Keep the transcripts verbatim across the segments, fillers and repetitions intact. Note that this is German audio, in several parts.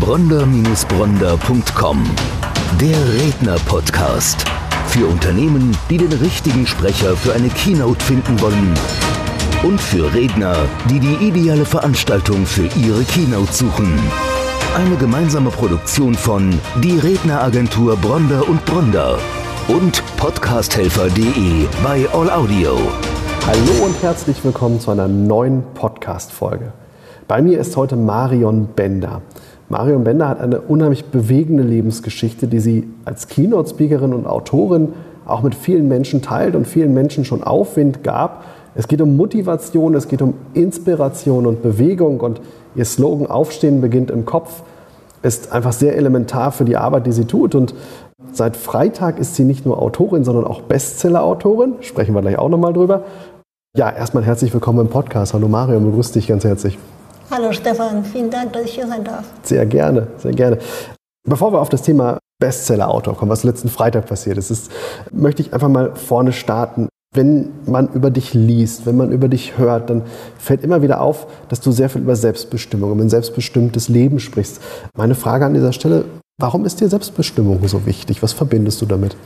bronder Bindestrich bronder punkt com. Der Redner-Podcast. Für Unternehmen, die den richtigen Sprecher für eine Keynote finden wollen. Und für Redner, die die ideale Veranstaltung für ihre Keynote suchen. Eine gemeinsame Produktion von die Redneragentur Bronder und Bronder und podcasthelfer punkt de bei All Audio. Hallo und herzlich willkommen zu einer neuen Podcast-Folge. Bei mir ist heute Marion Bender. Marion Bender hat eine unheimlich bewegende Lebensgeschichte, die sie als Keynote-Speakerin und Autorin auch mit vielen Menschen teilt und vielen Menschen schon Aufwind gab. Es geht um Motivation, es geht um Inspiration und Bewegung und ihr Slogan "Aufstehen beginnt im Kopf" ist einfach sehr elementar für die Arbeit, die sie tut. Und seit Freitag ist sie nicht nur Autorin, sondern auch Bestseller-Autorin. Sprechen wir gleich auch nochmal drüber. Ja, erstmal herzlich willkommen im Podcast. Hallo Marion, begrüße dich ganz herzlich. Hallo Stefan, vielen Dank, dass ich hier sein darf. Sehr gerne, sehr gerne. Bevor wir auf das Thema Bestseller-Autor kommen, was letzten Freitag passiert ist, ist, möchte ich einfach mal vorne starten. Wenn man über dich liest, wenn man über dich hört, dann fällt immer wieder auf, dass du sehr viel über Selbstbestimmung, über ein selbstbestimmtes Leben sprichst. Meine Frage an dieser Stelle, warum ist dir Selbstbestimmung so wichtig? Was verbindest du damit?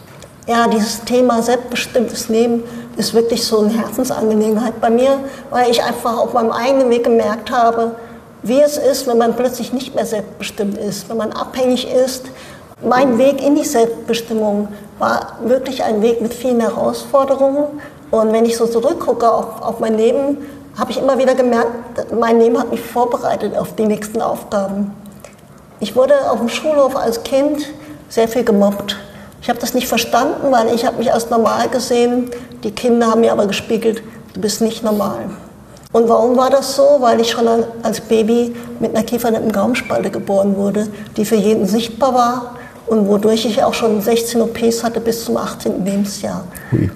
Ja, dieses Thema selbstbestimmtes Leben ist wirklich so eine Herzensangelegenheit bei mir, weil ich einfach auf meinem eigenen Weg gemerkt habe, wie es ist, wenn man plötzlich nicht mehr selbstbestimmt ist, wenn man abhängig ist. Mein Weg in die Selbstbestimmung war wirklich ein Weg mit vielen Herausforderungen. Und wenn ich so zurückgucke auf, auf mein Leben, habe ich immer wieder gemerkt, mein Leben hat mich vorbereitet auf die nächsten Aufgaben. Ich wurde auf dem Schulhof als Kind sehr viel gemobbt. Ich habe das nicht verstanden, weil ich habe mich als normal gesehen. Die Kinder haben mir aber gespiegelt, du bist nicht normal. Und warum war das so? Weil ich schon als Baby mit einer kiefernden Gaumenspalte geboren wurde, die für jeden sichtbar war und wodurch ich auch schon sechzehn O Ps hatte bis zum achtzehnten Lebensjahr. Ui.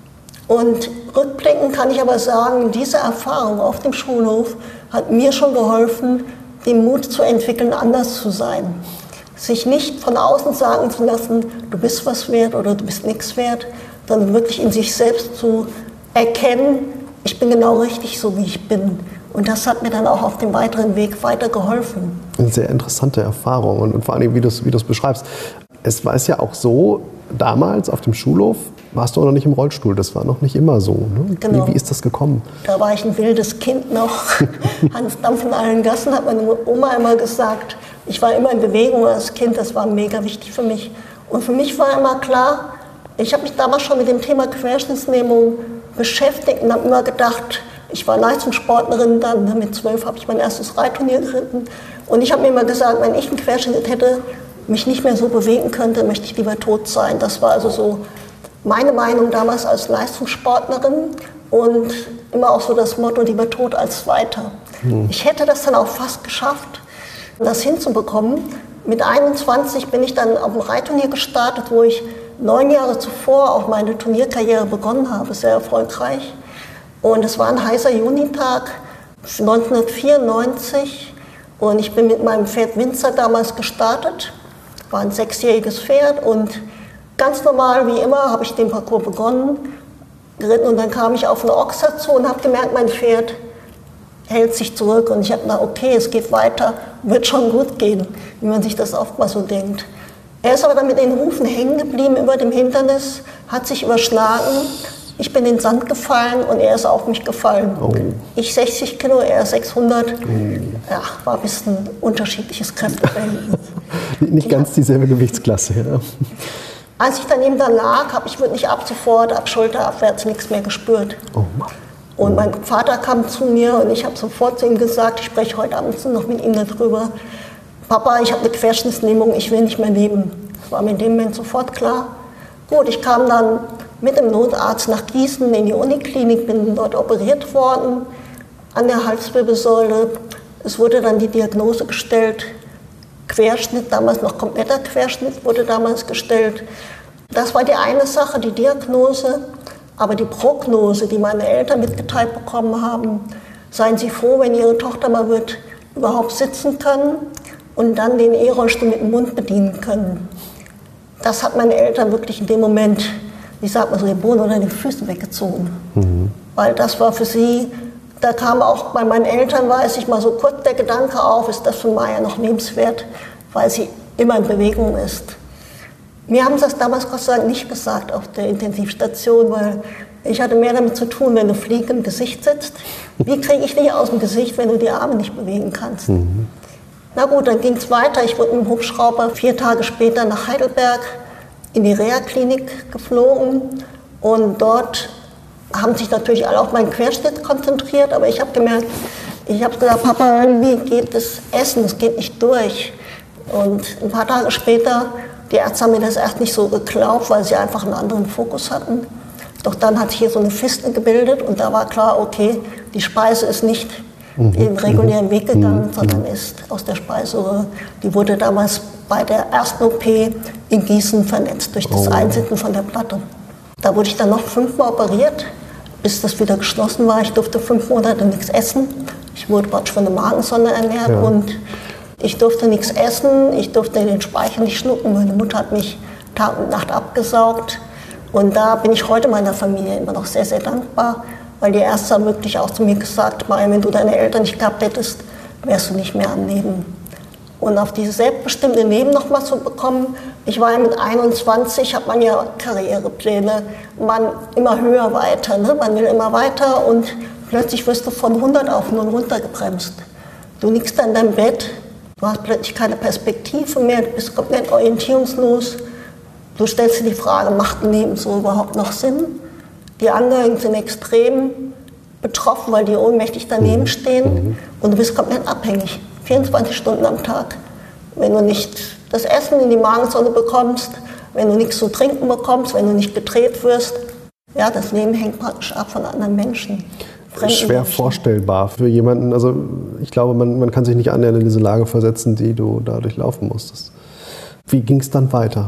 Und rückblickend kann ich aber sagen, diese Erfahrung auf dem Schulhof hat mir schon geholfen, den Mut zu entwickeln, anders zu sein. Sich nicht von außen sagen zu lassen, du bist was wert oder du bist nichts wert, sondern wirklich in sich selbst zu erkennen, ich bin genau richtig so, wie ich bin. Und das hat mir dann auch auf dem weiteren Weg weitergeholfen. Eine sehr interessante Erfahrung und, und vor allem, wie du es wie du es beschreibst. Es war es ja auch so, damals auf dem Schulhof warst du auch noch nicht im Rollstuhl. Das war noch nicht immer so. Ne? Genau. Wie, wie ist das gekommen? Da war ich ein wildes Kind noch. Hans Dampf in allen Gassen, hat meine Oma immer gesagt. Ich war immer in Bewegung als Kind, das war mega wichtig für mich. Und für mich war immer klar, ich habe mich damals schon mit dem Thema Querschnittslähmung beschäftigt und habe immer gedacht, ich war Leistungssportlerin, dann mit zwölf habe ich mein erstes Reitturnier geritten. Und ich habe mir immer gesagt, wenn ich einen Querschnitt hätte, mich nicht mehr so bewegen könnte, möchte ich lieber tot sein. Das war also so meine Meinung damals als Leistungssportlerin und immer auch so das Motto, lieber tot als Zweiter. Hm. Ich hätte das dann auch fast geschafft, das hinzubekommen. Mit einundzwanzig bin ich dann auf dem Reitturnier gestartet, wo ich neun Jahre zuvor auch meine Turnierkarriere begonnen habe, sehr erfolgreich. Und es war ein heißer Junitag neunzehnhundertvierundneunzig und ich bin mit meinem Pferd Winzer damals gestartet. War ein sechsjähriges Pferd und ganz normal wie immer habe ich den Parcours begonnen, geritten und dann kam ich auf eine Ochse zu und habe gemerkt, mein Pferd hält sich zurück und ich habe gedacht, okay, es geht weiter, wird schon gut gehen, wie man sich das oft mal so denkt. Er ist aber dann mit den Hufen hängen geblieben über dem Hindernis, hat sich überschlagen, ich bin in den Sand gefallen und er ist auf mich gefallen. Oh. Ich sechzig Kilo, er sechshundert. Oh. Ja, war ein bisschen unterschiedliches Kräfteverhältnis. Nicht ganz dieselbe Gewichtsklasse, ja. Als ich dann eben da lag, habe ich wirklich ab sofort, ab Schulter abwärts nichts mehr gespürt. Oh. Und mein Vater kam zu mir und ich habe sofort zu ihm gesagt, ich spreche heute Abend noch mit ihm darüber. Papa, ich habe eine Querschnittslähmung, ich will nicht mehr leben. Das war mir in dem Moment sofort klar. Gut, ich kam dann mit dem Notarzt nach Gießen in die Uniklinik, bin dort operiert worden an der Halswirbelsäule. Es wurde dann die Diagnose gestellt, Querschnitt, damals noch kompletter Querschnitt wurde damals gestellt. Das war die eine Sache, die Diagnose. Aber die Prognose, die meine Eltern mitgeteilt bekommen haben, seien Sie froh, wenn Ihre Tochter mal wird, überhaupt sitzen können und dann den E-Rollstuhl mit dem Mund bedienen können. Das hat meine Eltern wirklich in dem Moment, wie sagt man so, den Boden unter den Füßen weggezogen. Mhm. Weil das war für sie Da kam auch bei meinen Eltern, weiß ich, mal so kurz der Gedanke auf, ist das für Maya noch lebenswert, weil sie immer in Bewegung ist. Mir haben sie das damals Gott sei Dank nicht gesagt auf der Intensivstation, weil ich hatte mehr damit zu tun, wenn du Fliege im Gesicht sitzt. Wie kriege ich dich aus dem Gesicht, wenn du die Arme nicht bewegen kannst? Mhm. Na gut, dann ging es weiter. Ich wurde mit dem Hubschrauber vier Tage später nach Heidelberg in die Reha-Klinik geflogen. Und dort haben sich natürlich alle auf meinen Querschnitt konzentriert. Aber ich habe gemerkt, ich habe gesagt, Papa, irgendwie geht das Essen, es geht nicht durch. Und ein paar Tage später, die Ärzte haben mir das erst nicht so geglaubt, weil sie einfach einen anderen Fokus hatten. Doch dann hat sich hier so eine Fiste gebildet und da war klar, okay, die Speise ist nicht mhm. den regulären Weg gegangen, mhm. sondern ist aus der Speiseröhre. Die wurde damals bei der ersten O P in Gießen vernetzt durch das oh. Einsitzen von der Platte. Da wurde ich dann noch fünfmal operiert, bis das wieder geschlossen war. Ich durfte fünf Monate nichts essen. Ich wurde praktisch von der Magensonde ernährt ja. und ich durfte nichts essen, ich durfte den Speichel nicht schlucken. Meine Mutter hat mich Tag und Nacht abgesaugt. Und da bin ich heute meiner Familie immer noch sehr, sehr dankbar, weil die Ärzte haben wirklich auch zu mir gesagt, Maya, wenn du deine Eltern nicht gehabt hättest, wärst du nicht mehr am Leben. Und auf dieses selbstbestimmte Leben noch mal zu bekommen, ich war ja mit einundzwanzig, hat man ja Karrierepläne, man immer höher weiter, ne? Man will immer weiter und plötzlich wirst du von hundert auf null runtergebremst. Du liegst dann in deinem Bett, du hast plötzlich keine Perspektive mehr, du bist komplett orientierungslos. Du stellst dir die Frage, macht ein Leben so überhaupt noch Sinn? Die Angehörigen sind extrem betroffen, weil die ohnmächtig daneben stehen und du bist komplett abhängig, vierundzwanzig Stunden am Tag. Wenn du nicht das Essen in die Magensonde bekommst, wenn du nichts zu trinken bekommst, wenn du nicht gedreht wirst, ja, das Leben hängt praktisch ab von anderen Menschen. Schwer Menschen. Vorstellbar für jemanden, also ich glaube, man, man kann sich nicht annähernd in diese Lage versetzen, die du da durchlaufen musstest. Wie ging es dann weiter?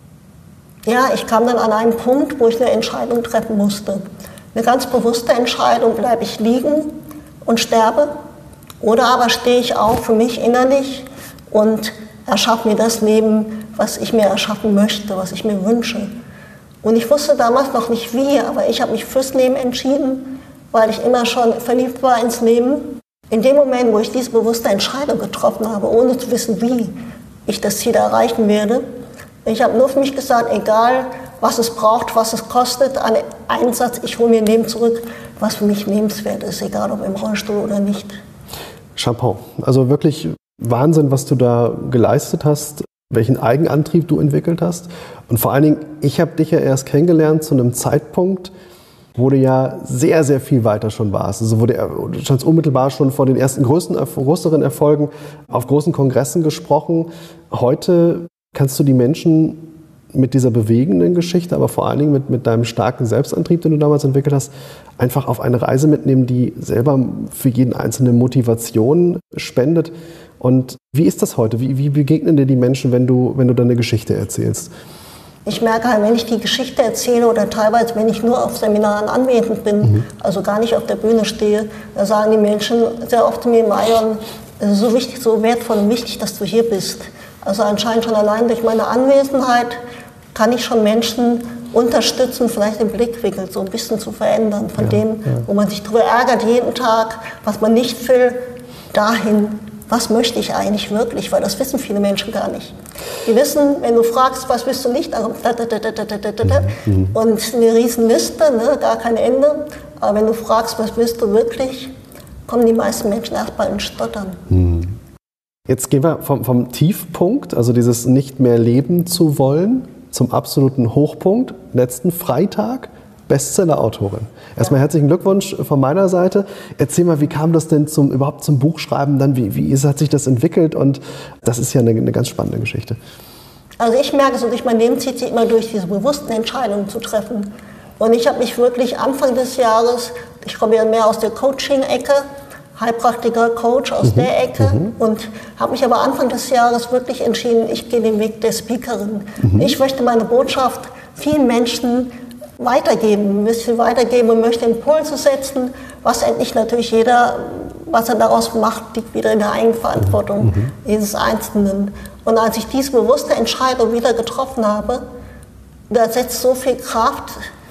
Ja, ich kam dann an einen Punkt, wo ich eine Entscheidung treffen musste. Eine ganz bewusste Entscheidung, bleibe ich liegen und sterbe oder aber stehe ich auf für mich innerlich und erschaffe mir das Leben, was ich mir erschaffen möchte, was ich mir wünsche. Und ich wusste damals noch nicht wie, aber ich habe mich fürs Leben entschieden, weil ich immer schon verliebt war ins Leben. In dem Moment, wo ich diese bewusste Entscheidung getroffen habe, ohne zu wissen, wie ich das Ziel erreichen werde, ich habe nur für mich gesagt, egal was es braucht, was es kostet, an Einsatz, ich hole mir ein Leben zurück, was für mich lebenswert ist, egal ob im Rollstuhl oder nicht. Chapeau. Also wirklich Wahnsinn, was du da geleistet hast, welchen Eigenantrieb du entwickelt hast. Und vor allen Dingen, ich habe dich ja erst kennengelernt zu einem Zeitpunkt, wo du ja sehr, sehr viel weiter schon warst. Also wo du, du standst unmittelbar schon vor den ersten größten, größeren Erfolgen auf großen Kongressen gesprochen. Heute kannst du die Menschen mit dieser bewegenden Geschichte, aber vor allen Dingen mit, mit deinem starken Selbstantrieb, den du damals entwickelt hast, einfach auf eine Reise mitnehmen, die selber für jeden Einzelnen Motivation spendet. Und wie ist das heute? Wie, wie begegnen dir die Menschen, wenn du, wenn du deine Geschichte erzählst? Ich merke halt, wenn ich die Geschichte erzähle oder teilweise, wenn ich nur auf Seminaren anwesend bin, mhm. also gar nicht auf der Bühne stehe, da sagen die Menschen sehr oft zu mir, Maya, es ist so wichtig, so wertvoll und wichtig, dass du hier bist. Also anscheinend schon allein durch meine Anwesenheit kann ich schon Menschen unterstützen, vielleicht den Blickwinkel so ein bisschen zu verändern. Von ja, dem, ja. wo man sich darüber ärgert jeden Tag, was man nicht will, dahin, was möchte ich eigentlich wirklich, weil das wissen viele Menschen gar nicht. Die wissen, wenn du fragst, was willst du nicht, dann kommt da, da, da, da, da, da, da, mhm. und eine riesen Liste, ne, gar kein Ende. Aber wenn du fragst, was willst du wirklich, kommen die meisten Menschen erstmal ins Stottern. Mhm. Jetzt gehen wir vom, vom Tiefpunkt, also dieses nicht mehr leben zu wollen, zum absoluten Hochpunkt, letzten Freitag, Bestseller-Autorin. Erstmal ja. herzlichen Glückwunsch von meiner Seite. Erzähl mal, wie kam das denn zum, überhaupt zum Buchschreiben? Dann, wie, wie hat sich das entwickelt? Und das ist ja eine, eine ganz spannende Geschichte. Also ich merke so, durch mein Leben zieht sich immer durch, diese bewussten Entscheidungen zu treffen. Und ich habe mich wirklich Anfang des Jahres, ich komme ja mehr aus der Coaching-Ecke, Heilpraktiker, Coach aus mhm. der Ecke mhm. und habe mich aber Anfang des Jahres wirklich entschieden, ich gehe den Weg der Speakerin. Mhm. Ich möchte meine Botschaft vielen Menschen weitergeben, möchte weitergeben und möchte Impulse setzen, was endlich natürlich jeder, was er daraus macht, liegt wieder in der Eigenverantwortung mhm. jedes Einzelnen. Und als ich diese bewusste Entscheidung wieder getroffen habe, da setzt so viel Kraft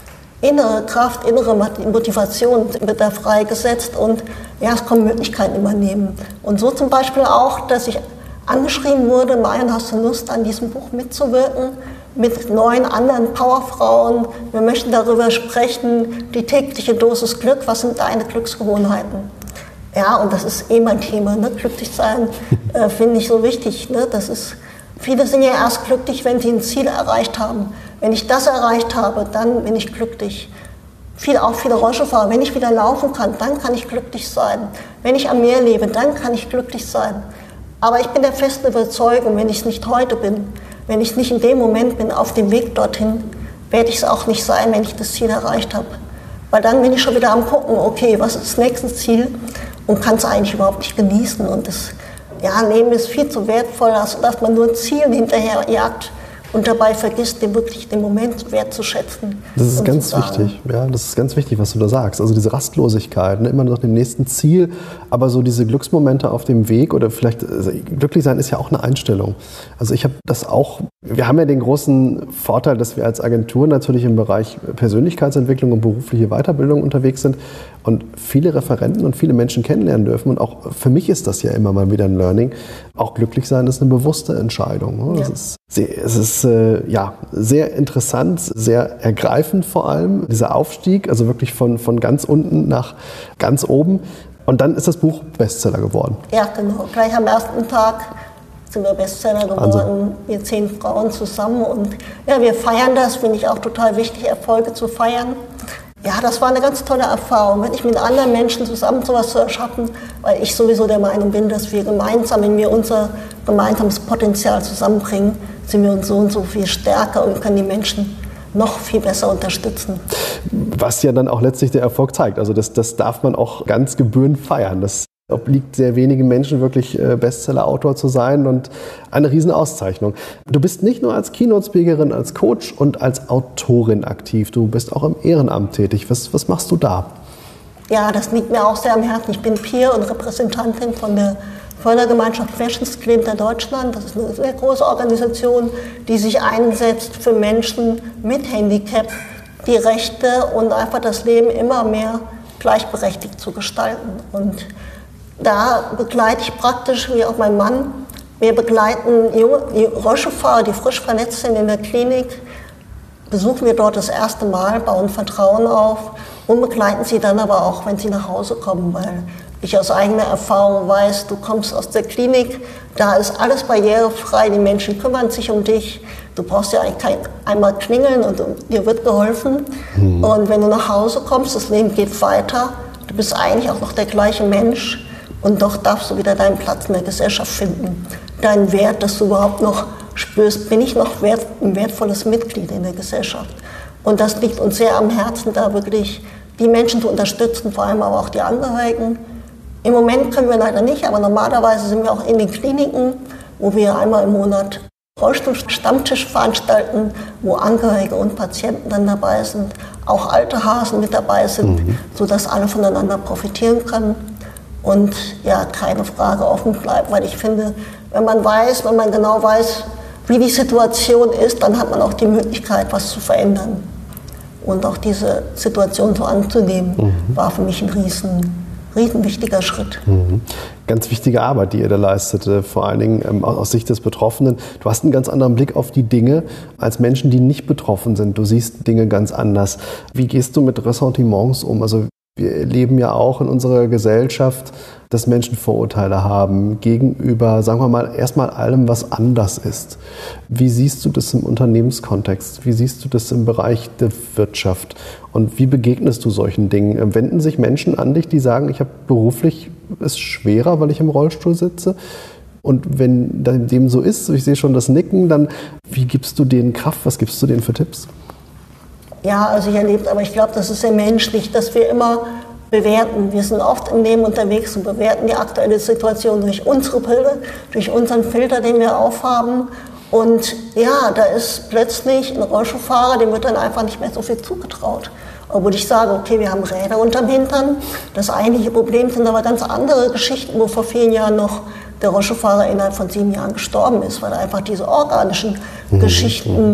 innere Kraft, innere Motivation wird da freigesetzt und ja, es kommen Möglichkeiten immer nehmen. Und so zum Beispiel auch, dass ich angeschrieben wurde, Marion, hast du Lust, an diesem Buch mitzuwirken? Mit neun anderen Powerfrauen. Wir möchten darüber sprechen, die tägliche Dosis Glück, was sind deine Glücksgewohnheiten? Ja, und das ist eh mein Thema, ne? Glücklich sein äh, finde ich so wichtig. Ne? Das ist, viele sind ja erst glücklich, wenn sie ein Ziel erreicht haben. Wenn ich das erreicht habe, dann bin ich glücklich. Viel, auch viele Rollstuhlfahrer, wenn ich wieder laufen kann, dann kann ich glücklich sein. Wenn ich am Meer lebe, dann kann ich glücklich sein. Aber ich bin der festen Überzeugung, wenn ich es nicht heute bin, wenn ich nicht in dem Moment bin, auf dem Weg dorthin, werde ich es auch nicht sein, wenn ich das Ziel erreicht habe. Weil dann bin ich schon wieder am gucken, okay, was ist das nächste Ziel und kann es eigentlich überhaupt nicht genießen. Und das ja, Leben ist viel zu wertvoll, dass, dass man nur Zielen hinterher jagt und dabei vergisst, den wirklich den Moment wertzuschätzen. Das ist ganz wichtig, ja, das ist ganz wichtig, was du da sagst. Also diese Rastlosigkeit, ne, immer nach dem nächsten Ziel, aber so diese Glücksmomente auf dem Weg oder vielleicht, also glücklich sein ist ja auch eine Einstellung. Also ich habe das auch, wir haben ja den großen Vorteil, dass wir als Agentur natürlich im Bereich Persönlichkeitsentwicklung und berufliche Weiterbildung unterwegs sind und viele Referenten und viele Menschen kennenlernen dürfen. Und auch für mich ist das ja immer mal wieder ein Learning. Auch glücklich sein ist eine bewusste Entscheidung. Ne? Ja. Es ist, sehr, es ist äh, ja, sehr interessant, sehr ergreifend vor allem, dieser Aufstieg, also wirklich von, von ganz unten nach ganz oben. Und dann ist das Buch Bestseller geworden. Ja, genau. Gleich am ersten Tag sind wir Bestseller geworden, also. Wir zehn Frauen zusammen. Und ja, wir feiern das, finde ich auch total wichtig, Erfolge zu feiern. Ja, das war eine ganz tolle Erfahrung, wirklich mit anderen Menschen zusammen sowas zu erschaffen, weil ich sowieso der Meinung bin, dass wir gemeinsam, wenn wir unser gemeinsames Potenzial zusammenbringen, sind wir uns so und so viel stärker und können die Menschen noch viel besser unterstützen. Was ja dann auch letztlich der Erfolg zeigt. Also das, das darf man auch ganz gebührend feiern. Das obliegt sehr wenigen Menschen wirklich Bestseller-Autor zu sein und eine Riesenauszeichnung. Du bist nicht nur als Keynote-Speakerin, als Coach und als Autorin aktiv, du bist auch im Ehrenamt tätig. Was, was machst du da? Ja, das liegt mir auch sehr am Herzen. Ich bin Peer und Repräsentantin von der Fördergemeinschaft Querschnittsgelähmter Deutschland. Das ist eine sehr große Organisation, die sich einsetzt für Menschen mit Handicap, die Rechte und einfach das Leben immer mehr gleichberechtigt zu gestalten. Und da begleite ich praktisch, wie auch mein Mann, wir begleiten junge Rollstuhlfahrer, die frisch vernetzt sind in der Klinik, besuchen wir dort das erste Mal, bauen Vertrauen auf und begleiten sie dann aber auch, wenn sie nach Hause kommen, weil ich aus eigener Erfahrung weiß, du kommst aus der Klinik, da ist alles barrierefrei, die Menschen kümmern sich um dich, du brauchst ja eigentlich kein, einmal klingeln und dir wird geholfen. Mhm. Und wenn du nach Hause kommst, das Leben geht weiter, du bist eigentlich auch noch der gleiche Mensch. Und doch darfst du wieder deinen Platz in der Gesellschaft finden. Deinen Wert, dass du überhaupt noch spürst, bin ich noch wert, ein wertvolles Mitglied in der Gesellschaft. Und das liegt uns sehr am Herzen, da wirklich die Menschen zu unterstützen, vor allem aber auch die Angehörigen. Im Moment können wir leider nicht, aber normalerweise sind wir auch in den Kliniken, wo wir einmal im Monat Rollstuhl-Stammtisch veranstalten, wo Angehörige und Patienten dann dabei sind, auch alte Hasen mit dabei sind, mhm. sodass alle voneinander profitieren können. Und ja, keine Frage offen bleibt, weil ich finde, wenn man weiß, wenn man genau weiß, wie die Situation ist, dann hat man auch die Möglichkeit, was zu verändern. Und auch diese Situation so anzunehmen, mhm. war für mich ein riesen, riesen wichtiger Schritt. Mhm. Ganz wichtige Arbeit, die ihr da leistet, vor allen Dingen ähm, aus Sicht des Betroffenen. Du hast einen ganz anderen Blick auf die Dinge als Menschen, die nicht betroffen sind. Du siehst Dinge ganz anders. Wie gehst du mit Ressentiments um? Also wir erleben ja auch in unserer Gesellschaft, dass Menschen Vorurteile haben gegenüber, sagen wir mal, erstmal allem, was anders ist. Wie siehst du das im Unternehmenskontext? Wie siehst du das im Bereich der Wirtschaft? Und wie begegnest du solchen Dingen? Wenden sich Menschen an dich, die sagen, ich habe beruflich es schwerer, weil ich im Rollstuhl sitze? Und wenn dem so ist, ich sehe schon das Nicken, dann wie gibst du denen Kraft? Was gibst du denen für Tipps? Ja, also ich erlebe, aber ich glaube, das ist sehr menschlich, dass wir immer bewerten. Wir sind oft im Leben unterwegs und bewerten die aktuelle Situation durch unsere Brille, durch unseren Filter, den wir aufhaben. Und ja, da ist plötzlich ein Rollstuhlfahrer, dem wird dann einfach nicht mehr so viel zugetraut. Obwohl ich sage, okay, wir haben Räder unterm Hintern. Das eigentliche Problem sind aber ganz andere Geschichten, wo vor vielen Jahren noch der Rollstuhlfahrer innerhalb von sieben Jahren gestorben ist, weil einfach diese organischen mhm. Geschichten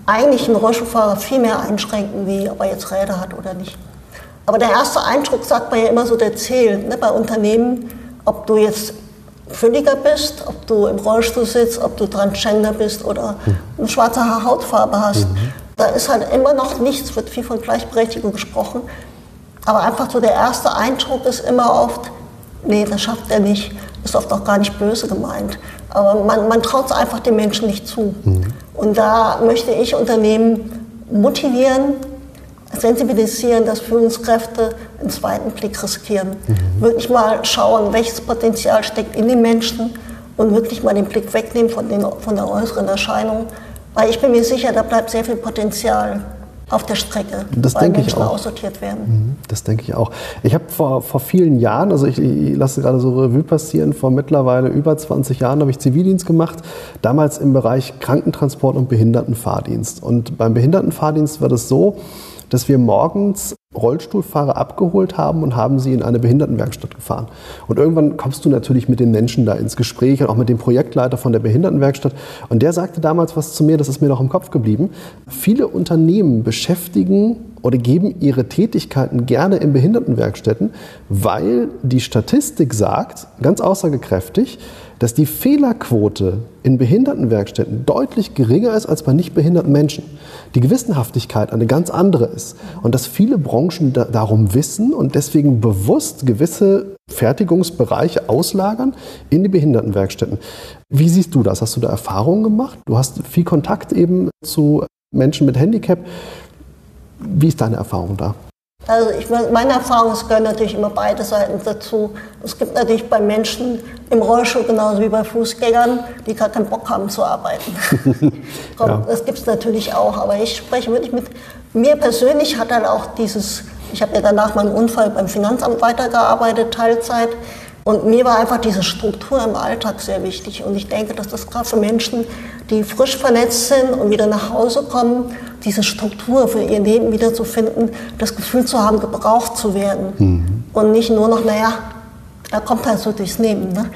eigentlich einen Rollstuhlfahrer viel mehr einschränken, wie ob er jetzt Räder hat oder nicht. Aber der erste Eindruck, sagt man ja immer so, der zählt, ne, bei Unternehmen, ob du jetzt fülliger bist, ob du im Rollstuhl sitzt, ob du Transgender bist oder eine schwarze Hautfarbe hast. Mhm. Da ist halt immer noch nichts, wird viel von Gleichberechtigung gesprochen. Aber einfach so der erste Eindruck ist immer oft, nee, das schafft er nicht. Ist oft auch gar nicht böse gemeint. Aber man, man traut es einfach den Menschen nicht zu. Mhm. Und da möchte ich Unternehmen motivieren, sensibilisieren, dass Führungskräfte einen zweiten Blick riskieren. Mhm. Wirklich mal schauen, welches Potenzial steckt in den Menschen und wirklich mal den Blick wegnehmen von, den, von der äußeren Erscheinung. Weil ich bin mir sicher, da bleibt sehr viel Potenzial auf der Strecke, das weil denke Menschen ich auch. aussortiert werden. Das denke ich auch. Ich habe vor, vor vielen Jahren, also ich, ich lasse gerade so Revue passieren, vor mittlerweile über zwanzig Jahren habe ich Zivildienst gemacht, damals im Bereich Krankentransport und Behindertenfahrdienst. Und beim Behindertenfahrdienst war das so, dass wir morgens Rollstuhlfahrer abgeholt haben und haben sie in eine Behindertenwerkstatt gefahren. Und irgendwann kommst du natürlich mit den Menschen da ins Gespräch und auch mit dem Projektleiter von der Behindertenwerkstatt. Und der sagte damals was zu mir, das ist mir noch im Kopf geblieben. Viele Unternehmen beschäftigen oder geben ihre Tätigkeiten gerne in Behindertenwerkstätten, weil die Statistik sagt, ganz aussagekräftig, dass die Fehlerquote in Behindertenwerkstätten deutlich geringer ist als bei nicht behinderten Menschen. Die Gewissenhaftigkeit eine ganz andere ist. Und dass viele Branchen da, darum wissen und deswegen bewusst gewisse Fertigungsbereiche auslagern in die Behindertenwerkstätten. Wie siehst du das? Hast du da Erfahrungen gemacht? Du hast viel Kontakt eben zu Menschen mit Handicap. Wie ist deine Erfahrung da? Also ich, meine Erfahrung, es gehören natürlich immer beide Seiten dazu. Es gibt natürlich bei Menschen im Rollstuhl genauso wie bei Fußgängern, die gar keinen Bock haben zu arbeiten. Ja. Das gibt es natürlich auch, aber ich spreche wirklich mit mir persönlich, hat dann auch dieses, ich habe ja danach meinen Unfall beim Finanzamt weitergearbeitet, Teilzeit. Und mir war einfach diese Struktur im Alltag sehr wichtig. Und ich denke, dass das gerade für Menschen, die frisch vernetzt sind und wieder nach Hause kommen, diese Struktur für ihr Leben wieder zu finden, das Gefühl zu haben, gebraucht zu werden. Mhm. Und nicht nur noch, naja, er kommt halt so durchs Leben. Ne?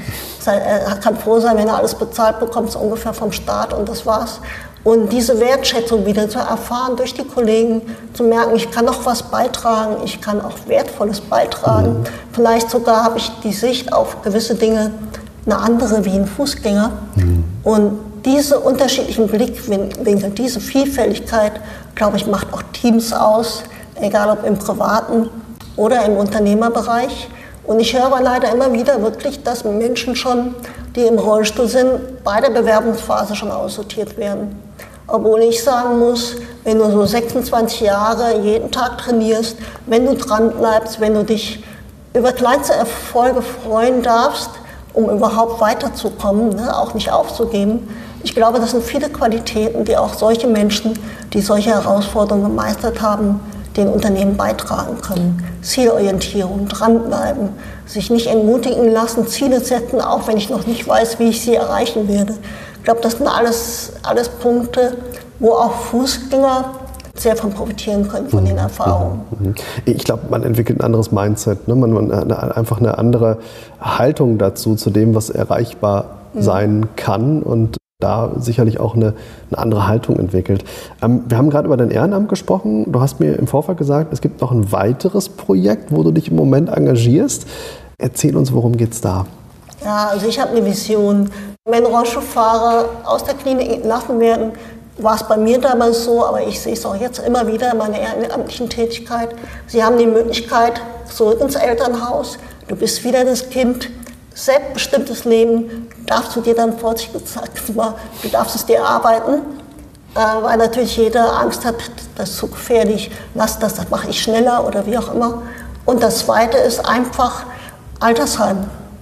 Er kann froh sein, wenn er alles bezahlt bekommt, so ungefähr vom Staat und das war's. Und diese Wertschätzung wieder zu erfahren durch die Kollegen, zu merken, ich kann noch was beitragen, ich kann auch Wertvolles beitragen. Mhm. Vielleicht sogar habe ich die Sicht auf gewisse Dinge eine andere wie ein Fußgänger. Mhm. Und diese unterschiedlichen Blickwinkel, diese Vielfältigkeit, glaube ich, macht auch Teams aus, egal ob im privaten oder im Unternehmerbereich. Und ich höre leider immer wieder wirklich, dass Menschen schon, die im Rollstuhl sind, bei der Bewerbungsphase schon aussortiert werden. Obwohl ich sagen muss, wenn du so sechsundzwanzig Jahre jeden Tag trainierst, wenn du dran bleibst, wenn du dich über kleinste Erfolge freuen darfst, um überhaupt weiterzukommen, ne, auch nicht aufzugeben. Ich glaube, das sind viele Qualitäten, die auch solche Menschen, die solche Herausforderungen gemeistert haben, den Unternehmen beitragen können. Zielorientierung, dranbleiben, sich nicht entmutigen lassen, Ziele setzen, auch wenn ich noch nicht weiß, wie ich sie erreichen werde. Ich glaube, das sind alles, alles Punkte, wo auch Fußgänger sehr von profitieren können, von den Erfahrungen. Ich glaube, man entwickelt ein anderes Mindset, ne? man, man einfach eine andere Haltung dazu, zu dem, was erreichbar mhm. sein kann und da sicherlich auch eine, eine andere Haltung entwickelt. Ähm, wir haben gerade über dein Ehrenamt gesprochen. Du hast mir im Vorfeld gesagt, es gibt noch ein weiteres Projekt, wo du dich im Moment engagierst. Erzähl uns, worum geht es da? Ja, also ich habe eine Vision. Wenn Rollstuhlfahrer aus der Klinik entlassen werden, war es bei mir damals so, aber ich sehe es auch jetzt immer wieder in meiner ehrenamtlichen Tätigkeit. Sie haben die Möglichkeit, zurück ins Elternhaus, du bist wieder das Kind, selbstbestimmtes Leben, darfst du dir dann vorsichtig gesagt, du darfst es dir arbeiten, äh, weil natürlich jeder Angst hat, das ist zu gefährlich, lass das, das mache ich schneller oder wie auch immer. Und das Zweite ist einfach Altersheim.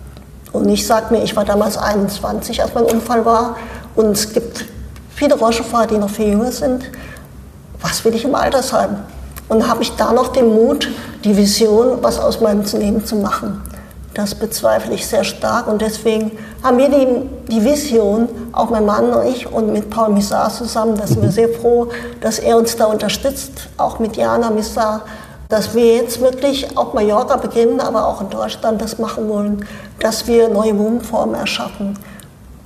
Und ich sage mir, ich war damals einundzwanzig, als mein Unfall war, und es gibt viele Rollstuhlfahrer, die noch viel jünger sind. Was will ich im Altersheim? Und habe ich da noch den Mut, die Vision, was aus meinem Leben zu machen? Das bezweifle ich sehr stark, und deswegen haben wir die, die Vision, auch mein Mann und ich und mit Paul Missar zusammen, da sind wir sehr froh, dass er uns da unterstützt, auch mit Jana Missar, dass wir jetzt wirklich auf Mallorca beginnen, aber auch in Deutschland das machen wollen, dass wir neue Wohnformen erschaffen.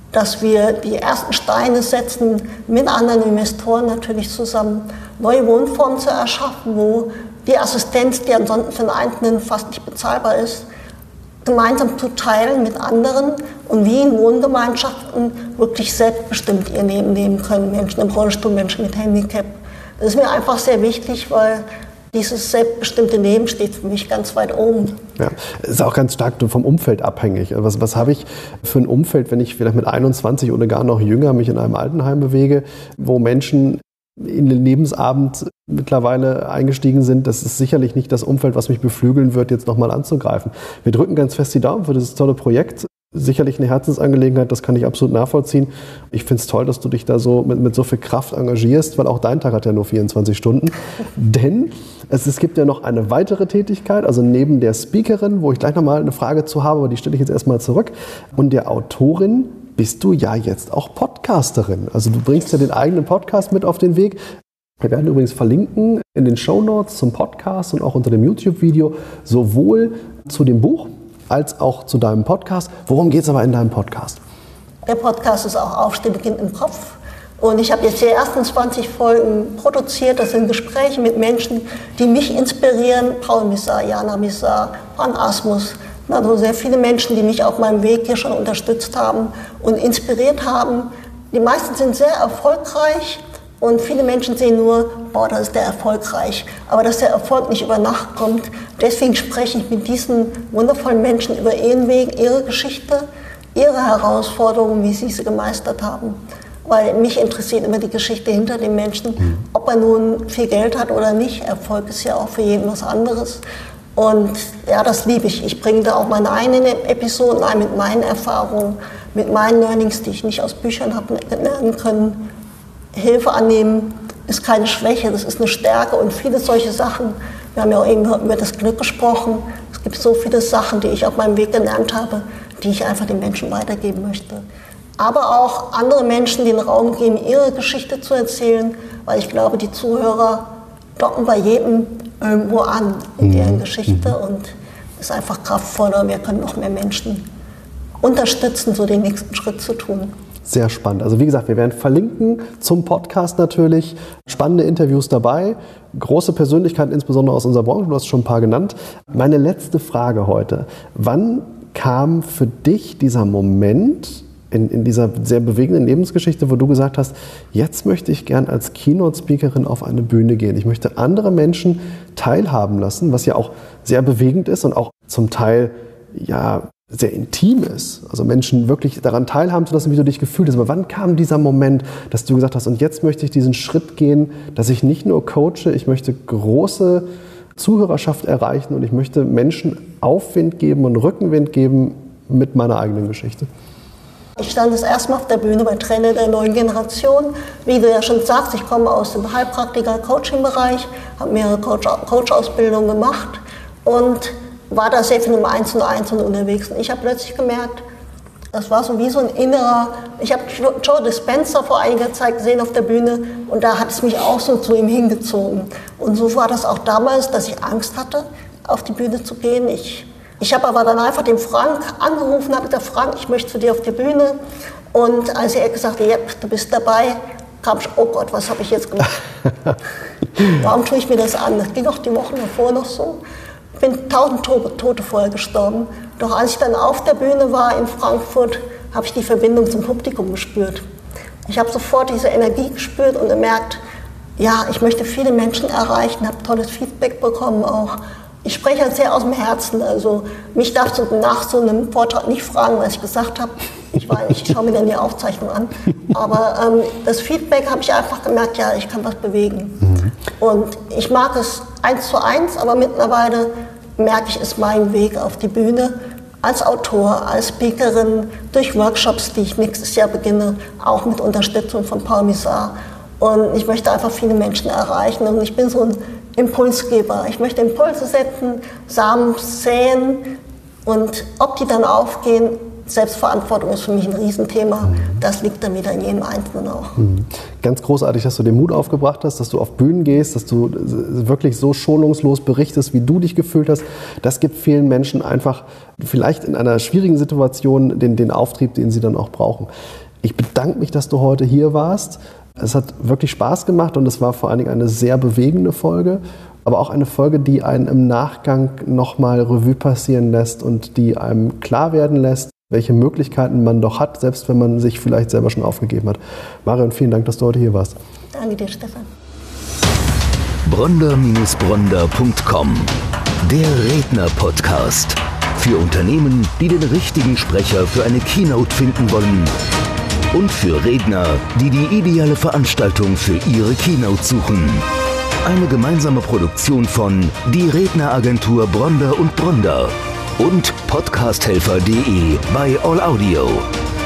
dass wir die ersten Steine setzen, mit anderen Investoren natürlich zusammen, neue Wohnformen zu erschaffen, wo die Assistenz, die ansonsten für den Einzelnen fast nicht bezahlbar ist, gemeinsam zu teilen mit anderen und wie in Wohngemeinschaften wirklich selbstbestimmt ihr Leben leben können, Menschen im Rollstuhl, Menschen mit Handicap. Das ist mir einfach sehr wichtig, weil dieses selbstbestimmte Leben steht für mich ganz weit oben. Ja, ist auch ganz stark vom Umfeld abhängig. Was, was habe ich für ein Umfeld, wenn ich vielleicht mit einundzwanzig oder gar noch jünger mich in einem Altenheim bewege, wo Menschen in den Lebensabend mittlerweile eingestiegen sind? Das ist sicherlich nicht das Umfeld, was mich beflügeln wird, jetzt nochmal anzugreifen. Wir drücken ganz fest die Daumen für dieses tolle Projekt. Sicherlich eine Herzensangelegenheit, das kann ich absolut nachvollziehen. Ich finde es toll, dass du dich da so mit, mit so viel Kraft engagierst, weil auch dein Tag hat ja nur vierundzwanzig Stunden. Denn es, es gibt ja noch eine weitere Tätigkeit, also neben der Speakerin, wo ich gleich nochmal eine Frage zu habe, aber die stelle ich jetzt erstmal zurück, und der Autorin bist du ja jetzt auch Podcasterin. Also du bringst ja den eigenen Podcast mit auf den Weg. Wir werden übrigens verlinken in den Shownotes zum Podcast und auch unter dem YouTube-Video sowohl zu dem Buch als auch zu deinem Podcast. Worum geht es aber in deinem Podcast? Der Podcast ist auch Aufstehen beginnt im Kopf. Und ich habe jetzt die ersten zwanzig Folgen produziert. Das sind Gespräche mit Menschen, die mich inspirieren. Paul Misar, Jana Misar, Frank Asmus. Also sehr viele Menschen, die mich auf meinem Weg hier schon unterstützt haben und inspiriert haben. Die meisten sind sehr erfolgreich. Und viele Menschen sehen nur, boah, das ist der erfolgreich. Aber dass der Erfolg nicht über Nacht kommt. Deswegen spreche ich mit diesen wundervollen Menschen über ihren Weg, ihre Geschichte, ihre Herausforderungen, wie sie sie gemeistert haben. Weil mich interessiert immer die Geschichte hinter dem Menschen. Ob er nun viel Geld hat oder nicht, Erfolg ist ja auch für jeden was anderes. Und ja, das liebe ich. Ich bringe da auch meine eigenen Episoden ein mit meinen Erfahrungen, mit meinen Learnings, die ich nicht aus Büchern habe lernen können. Hilfe annehmen ist keine Schwäche, das ist eine Stärke und viele solche Sachen. Wir haben ja auch eben über das Glück gesprochen. Es gibt so viele Sachen, die ich auf meinem Weg gelernt habe, die ich einfach den Menschen weitergeben möchte. Aber auch andere Menschen den Raum geben, ihre Geschichte zu erzählen, weil ich glaube, die Zuhörer docken bei jedem irgendwo an in deren Geschichte und es ist einfach kraftvoller. Wir können noch mehr Menschen unterstützen, so den nächsten Schritt zu tun. Sehr spannend. Also wie gesagt, wir werden verlinken zum Podcast natürlich. Spannende Interviews dabei, große Persönlichkeiten, insbesondere aus unserer Branche. Du hast schon ein paar genannt. Meine letzte Frage heute. Wann kam für dich dieser Moment in, in dieser sehr bewegenden Lebensgeschichte, wo du gesagt hast, jetzt möchte ich gern als Keynote-Speakerin auf eine Bühne gehen. Ich möchte andere Menschen teilhaben lassen, was ja auch sehr bewegend ist und auch zum Teil ja sehr intim ist, also Menschen wirklich daran teilhaben zu lassen, wie du dich gefühlt hast. Aber wann kam dieser Moment, dass du gesagt hast, und jetzt möchte ich diesen Schritt gehen, dass ich nicht nur coache, ich möchte große Zuhörerschaft erreichen und ich möchte Menschen Aufwind geben und Rückenwind geben mit meiner eigenen Geschichte? Ich stand das erste Mal auf der Bühne bei Trainer der neuen Generation. Wie du ja schon sagst, ich komme aus dem Heilpraktiker-Coaching-Bereich, habe mehrere Coach-Ausbildungen gemacht und war da sehr viel im Eins und Eins und unterwegs. Und ich habe plötzlich gemerkt, das war so wie so ein innerer, ich habe Joe Dispenza vor einiger Zeit gesehen auf der Bühne und da hat es mich auch so zu ihm hingezogen. Und so war das auch damals, dass ich Angst hatte, auf die Bühne zu gehen. Ich, ich habe aber dann einfach den Frank angerufen, habe gesagt, Frank, ich möchte zu dir auf die Bühne. Und als er gesagt hat, ja, du bist dabei, kam ich, oh Gott, was habe ich jetzt gemacht? Warum tue ich mir das an? Das ging auch die Wochen davor noch so. Ich bin tausend Tote vorher gestorben. Doch als ich dann auf der Bühne war in Frankfurt, habe ich die Verbindung zum Publikum gespürt. Ich habe sofort diese Energie gespürt und gemerkt, ja, ich möchte viele Menschen erreichen, habe tolles Feedback bekommen auch. Ich spreche halt sehr aus dem Herzen. Also mich darfst du nach so einem Vortrag nicht fragen, was ich gesagt habe. Ich weiß nicht, ich schaue mir dann die Aufzeichnung an. Aber ähm, das Feedback habe ich einfach gemerkt, ja, ich kann was bewegen. Mhm. Und ich mag es eins zu eins, aber mittlerweile merke ich, ist mein Weg auf die Bühne als Autor, als Speakerin, durch Workshops, die ich nächstes Jahr beginne, auch mit Unterstützung von Paul Misar. Und ich möchte einfach viele Menschen erreichen und ich bin so ein Impulsgeber. Ich möchte Impulse setzen, Samen säen und ob die dann aufgehen, Selbstverantwortung ist für mich ein Riesenthema. Mhm. Das liegt dann wieder in jedem Einzelnen auch. Mhm. Ganz großartig, dass du den Mut aufgebracht hast, dass du auf Bühnen gehst, dass du wirklich so schonungslos berichtest, wie du dich gefühlt hast. Das gibt vielen Menschen einfach vielleicht in einer schwierigen Situation den, den Auftrieb, den sie dann auch brauchen. Ich bedanke mich, dass du heute hier warst. Es hat wirklich Spaß gemacht und es war vor allen Dingen eine sehr bewegende Folge. Aber auch eine Folge, die einen im Nachgang nochmal Revue passieren lässt und die einem klar werden lässt, welche Möglichkeiten man doch hat, selbst wenn man sich vielleicht selber schon aufgegeben hat. Marion, vielen Dank, dass du heute hier warst. Danke dir, Stefan. Bronder Bronder Punkt com, der Redner-Podcast. Für Unternehmen, die den richtigen Sprecher für eine Keynote finden wollen. Und für Redner, die die ideale Veranstaltung für ihre Keynote suchen. Eine gemeinsame Produktion von die Redneragentur Bronder und Bronder und Podcasthelfer punkt de bei All Audio.